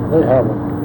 They have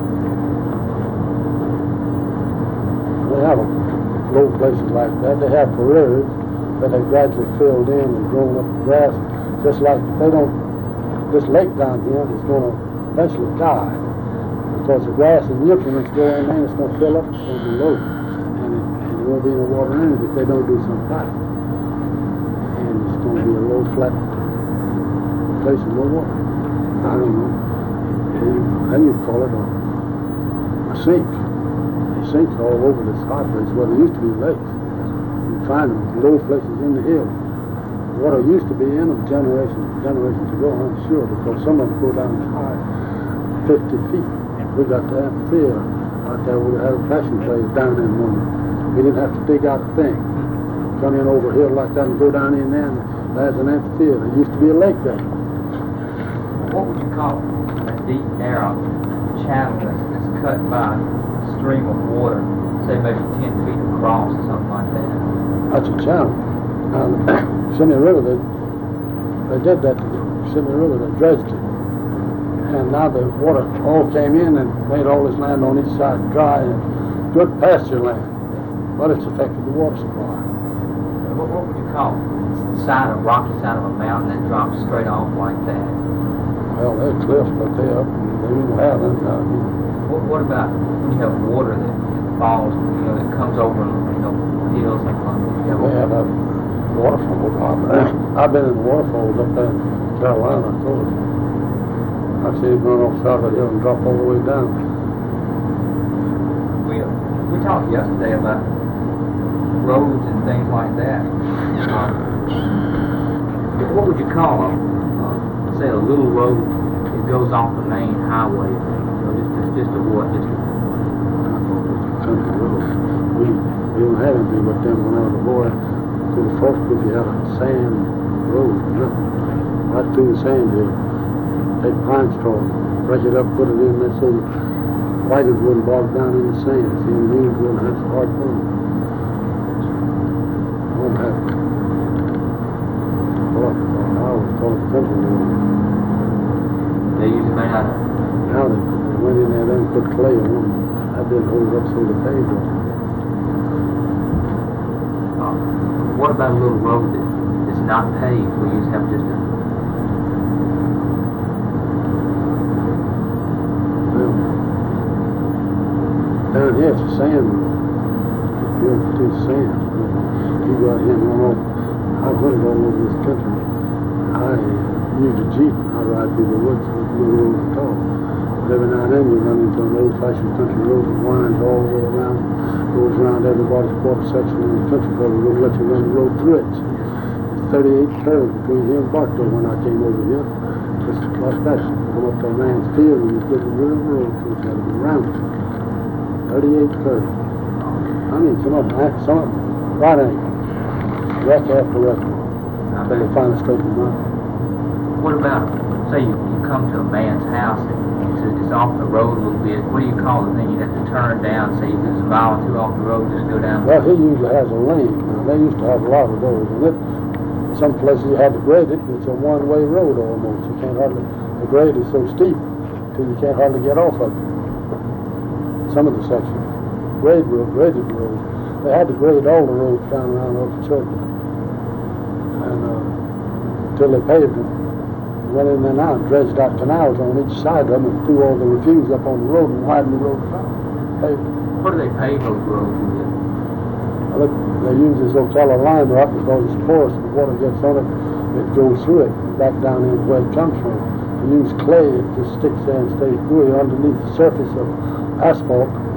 a low places like that. They have prairies that have gradually filled in and grown up grass. Just like they don't, this lake down here is going to eventually die because the grass and nutrients go in there and it's going to fill up, it's going to be low. And there won't be no water in it if they don't do something about it. And it's going to be a low, flat place with no water. I don't know. How do you call it? A sink. There's sinks all over this high place where there used to be lakes. You find them low places in the hills. Water used to be in them generations ago, I'm sure, because some of them go down as high 50 feet. We got the amphitheater out there. We had a passion place down in one. We didn't have to dig out a thing. Come in over a hill like that and go down in there, and there's an amphitheater. There used to be a lake there. What would you call a deep, narrow channel that's cut by a stream of water, say maybe 10 feet across or something like that? That's a channel. Now, Simi River, they did that to the Simi River, they dredged it. And now the water all came in and made all this land on each side dry and good pasture land. But it's affected the water supply. What would you call it? It's the rocky side of a mountain that drops straight off like that. Well, they're cliffs, but they're up and they don't have them. What about when you have water that falls, that comes over, hills and like that? They have waterfalls. I've been in waterfalls up there in Carolina, of course. I've seen it run off the side of the hill and drop all the way down. We talked yesterday about roads and things like that. What would you call say a little road that goes off the main highway? Just a what? Just a country road. We didn't have anything but them when I was a boy. To the first group, you had a sand road, nothing. Right through the sand hill. Take pine straw, break it up, put it in there so the wagons wouldn't bog down in the sand. See, the mules wouldn't have so hard fun. I wouldn't have I always call it country road. They usually may not. Now they went in there and put clay on them. That didn't hold up so the paved on it. What about a little road that's not paved where you just have just a... Well, down here it's a sand road. You ever see sand? You go out here and run off. I've hunted all over this country. I use a Jeep. I ride through the woods with no road at all. But every now and then you run into an old-fashioned country road that winds all the way around, goes around everybody's quarter section in the country club and won't let you run the road through it. It's 38 curves between here and Bartow when I came over here. Just like that. Come up to a man's field and you get the real road through it. That'll be round. 38 curves. I mean, some of them right angle. Wreck after wreck. Until they finally straighten them out. What about, say you come to a man's house and it's off the road a little bit. What do you call it? Then you have to turn down, say if it's a mile or two off the road, just go down. Well, he usually has a lane. Now, they used to have a lot of those. And some places you had to grade it. It's a one-way road almost. You can't hardly, the grade is so steep till you can't hardly get off of it. Some of the sections. Graded roads. They had to grade all the roads down around Oak Church. And until they paved them. Went in there now and dredged out canals on each side of them and threw all the refuse up on the road and widened the road out. What do they pave those roads with? Well, they use this Ocala lime rock because it's porous and the water gets on it, it goes through it, back down in where it comes from. They use clay, it just sticks there and stays gooey underneath the surface of asphalt.